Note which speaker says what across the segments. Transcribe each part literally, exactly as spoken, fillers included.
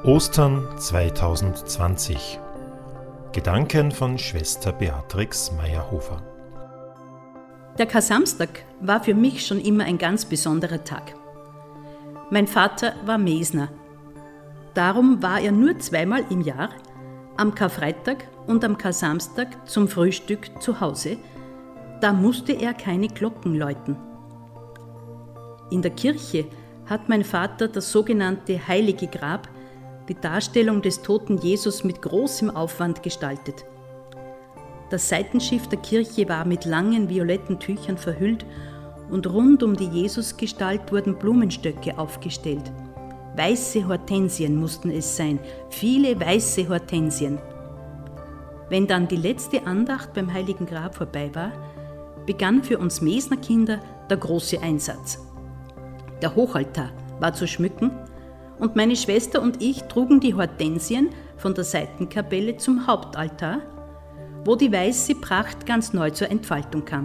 Speaker 1: Ostern zweitausendzwanzig. Gedanken von Schwester Beatrix Meyerhofer.
Speaker 2: Der Kar-Samstag war für mich schon immer ein ganz besonderer Tag. Mein Vater war Mesner. Darum war er nur zweimal im Jahr, am Karfreitag und am Kar-Samstag zum Frühstück zu Hause. Da musste er keine Glocken läuten. In der Kirche hat mein Vater das sogenannte Heilige Grab, die Darstellung des toten Jesus, mit großem Aufwand gestaltet. Das Seitenschiff der Kirche war mit langen violetten Tüchern verhüllt und rund um die Jesusgestalt wurden Blumenstöcke aufgestellt. Weiße Hortensien mussten es sein, viele weiße Hortensien. Wenn dann die letzte Andacht beim Heiligen Grab vorbei war, begann für uns Mesnerkinder der große Einsatz. Der Hochaltar war zu schmücken und meine Schwester und ich trugen die Hortensien von der Seitenkapelle zum Hauptaltar, wo die weiße Pracht ganz neu zur Entfaltung kam.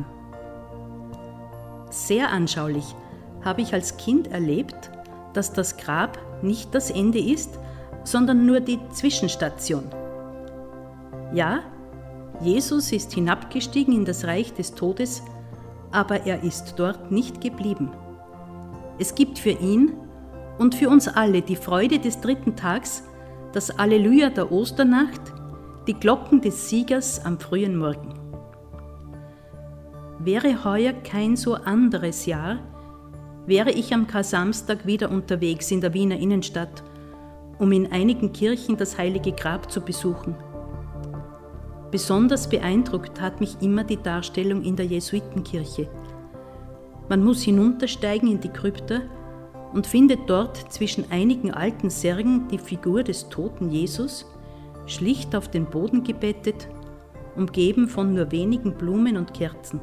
Speaker 2: Sehr anschaulich habe ich als Kind erlebt, dass das Grab nicht das Ende ist, sondern nur die Zwischenstation. Ja, Jesus ist hinabgestiegen in das Reich des Todes, aber er ist dort nicht geblieben. Es gibt für ihn und für uns alle die Freude des dritten Tags, das Alleluja der Osternacht, die Glocken des Siegers am frühen Morgen. Wäre heuer kein so anderes Jahr, wäre ich am Kar-Samstag wieder unterwegs in der Wiener Innenstadt, um in einigen Kirchen das Heilige Grab zu besuchen. Besonders beeindruckt hat mich immer die Darstellung in der Jesuitenkirche. Man muss hinuntersteigen in die Krypta und findet dort zwischen einigen alten Särgen die Figur des toten Jesus, schlicht auf den Boden gebettet, umgeben von nur wenigen Blumen und Kerzen.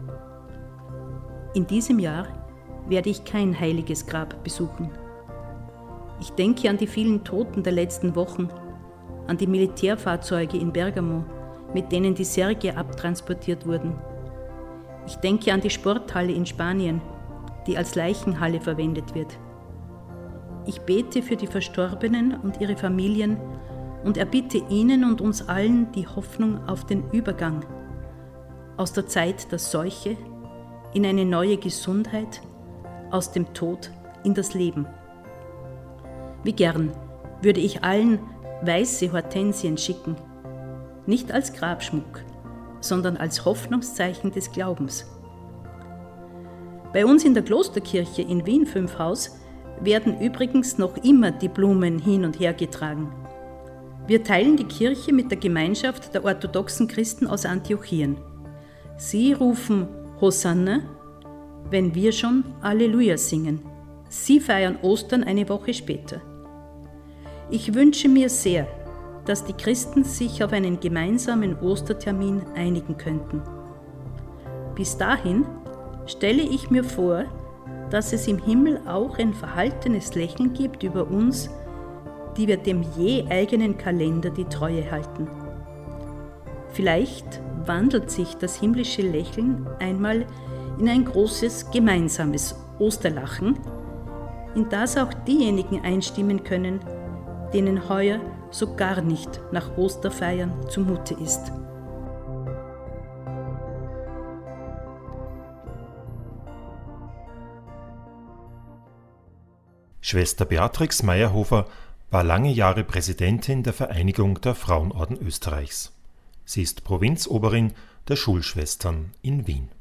Speaker 2: In diesem Jahr werde ich kein heiliges Grab besuchen. Ich denke an die vielen Toten der letzten Wochen, an die Militärfahrzeuge in Bergamo, mit denen die Särge abtransportiert wurden. Ich denke an die Sporthalle in Spanien, die als Leichenhalle verwendet wird. Ich bete für die Verstorbenen und ihre Familien und erbitte ihnen und uns allen die Hoffnung auf den Übergang aus der Zeit der Seuche in eine neue Gesundheit, aus dem Tod in das Leben. Wie gern würde ich allen weiße Hortensien schicken, nicht als Grabschmuck, sondern als Hoffnungszeichen des Glaubens. Bei uns in der Klosterkirche in Wien Fünfhaus werden übrigens noch immer die Blumen hin und her getragen. Wir teilen die Kirche mit der Gemeinschaft der orthodoxen Christen aus Antiochien. Sie rufen Hosanna, wenn wir schon Alleluja singen. Sie feiern Ostern eine Woche später. Ich wünsche mir sehr, dass die Christen sich auf einen gemeinsamen Ostertermin einigen könnten. Bis dahin stelle ich mir vor, dass es im Himmel auch ein verhaltenes Lächeln gibt über uns, die wir dem je eigenen Kalender die Treue halten. Vielleicht wandelt sich das himmlische Lächeln einmal in ein großes gemeinsames Osterlachen, in das auch diejenigen einstimmen können, denen heuer so gar nicht nach Osterfeiern zumute ist.
Speaker 1: Schwester Beatrix Meyerhofer war lange Jahre Präsidentin der Vereinigung der Frauenorden Österreichs. Sie ist Provinzoberin der Schulschwestern in Wien.